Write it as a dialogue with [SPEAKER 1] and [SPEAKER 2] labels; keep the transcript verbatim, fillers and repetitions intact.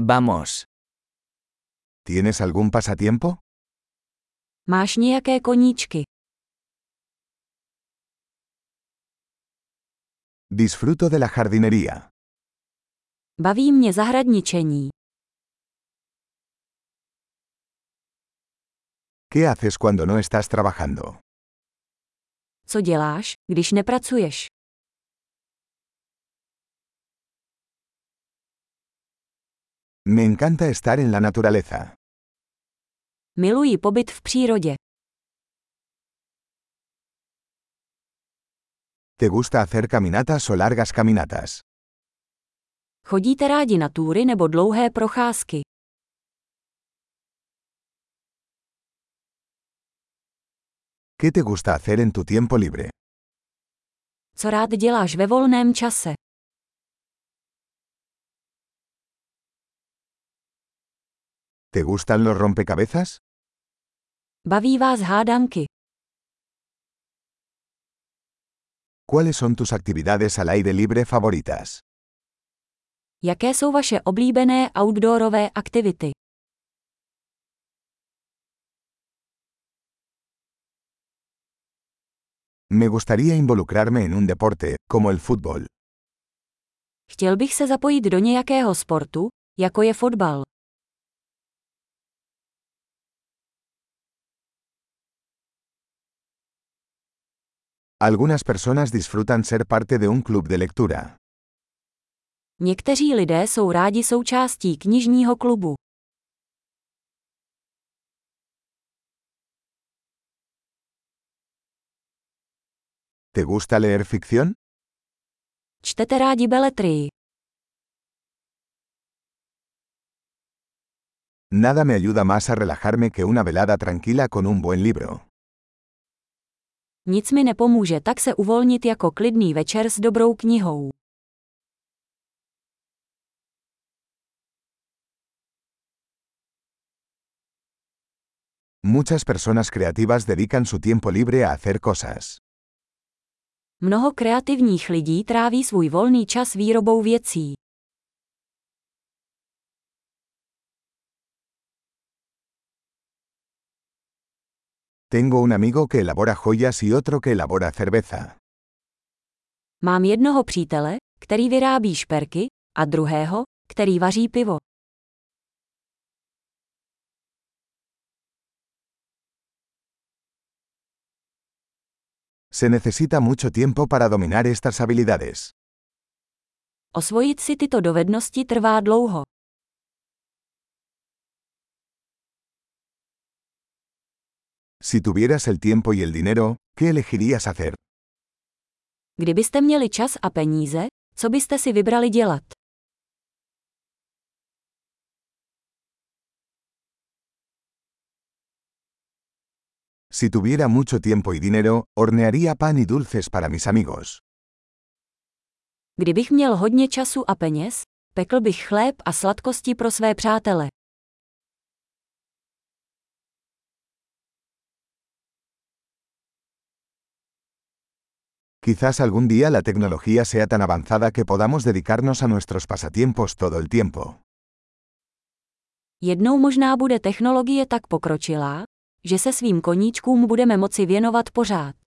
[SPEAKER 1] Vamos.
[SPEAKER 2] ¿Tienes algún pasatiempo?
[SPEAKER 3] Máš nějaké koníčky?
[SPEAKER 2] Disfruto de la jardinería.
[SPEAKER 3] Baví mě zahradničení.
[SPEAKER 2] ¿Qué haces cuando no estás trabajando?
[SPEAKER 3] Co děláš, když nepracuješ?
[SPEAKER 2] Me encanta estar en la naturaleza.
[SPEAKER 3] Miluji pobyt v přírodě.
[SPEAKER 2] ¿Te gusta hacer caminatas o largas caminatas?
[SPEAKER 3] Chodíte rádi na túry nebo dlouhé procházky?
[SPEAKER 2] ¿Qué te gusta hacer en tu tiempo libre?
[SPEAKER 3] Co rád děláš ve volném čase?
[SPEAKER 2] ¿Te gustan los rompecabezas?
[SPEAKER 3] Baví vás hádanky?
[SPEAKER 2] ¿Cuáles son tus actividades al aire libre favoritas?
[SPEAKER 3] Jaké jsou vaše oblíbené outdoorové aktivity?
[SPEAKER 2] Me gustaría involucrarme en un deporte, como el fútbol.
[SPEAKER 3] Chtěl bych se zapojit do nějakého sportu, jako je fotbal.
[SPEAKER 2] Algunas personas disfrutan ser parte de un club de lectura.
[SPEAKER 3] Někteří lidé jsou rádi součástí knižního klubu.
[SPEAKER 2] ¿Te gusta leer ficción?
[SPEAKER 3] Čtete rádi beletrii?
[SPEAKER 2] Nada me ayuda más a relajarme que una velada tranquila con un buen libro.
[SPEAKER 3] Nic mi nepomůže tak se uvolnit jako klidný večer s dobrou knihou.
[SPEAKER 2] Muchas personas creativas dedican su tiempo libre a hacer cosas.
[SPEAKER 3] Mnoho kreativních lidí tráví svůj volný čas výrobou věcí.
[SPEAKER 2] Tengo un amigo que elabora joyas y otro que elabora cerveza.
[SPEAKER 3] Mám jednoho přítele, který vyrábí šperky, a druhého, který vaří pivo.
[SPEAKER 2] Se necesita mucho tiempo para dominar estas habilidades.
[SPEAKER 3] Osvojit si tyto dovednosti trvá dlouho.
[SPEAKER 2] Si tuvieras el tiempo y el dinero, ¿qué elegirías hacer?
[SPEAKER 3] Kdybyste měli čas a peníze, co byste si vybrali dělat?
[SPEAKER 2] Si tuviera mucho tiempo y dinero, hornearía pan y dulces para mis amigos.
[SPEAKER 3] Kdybych měl hodně času a peněz, pekl bych chléb a sladkosti pro své přátele.
[SPEAKER 2] Quizás algún día la tecnología sea tan avanzada que podamos dedicarnos a nuestros pasatiempos todo el tiempo.
[SPEAKER 3] Jednou možná bude technologie tak pokročilá, že se svým koníčkům budeme moci věnovat pořád.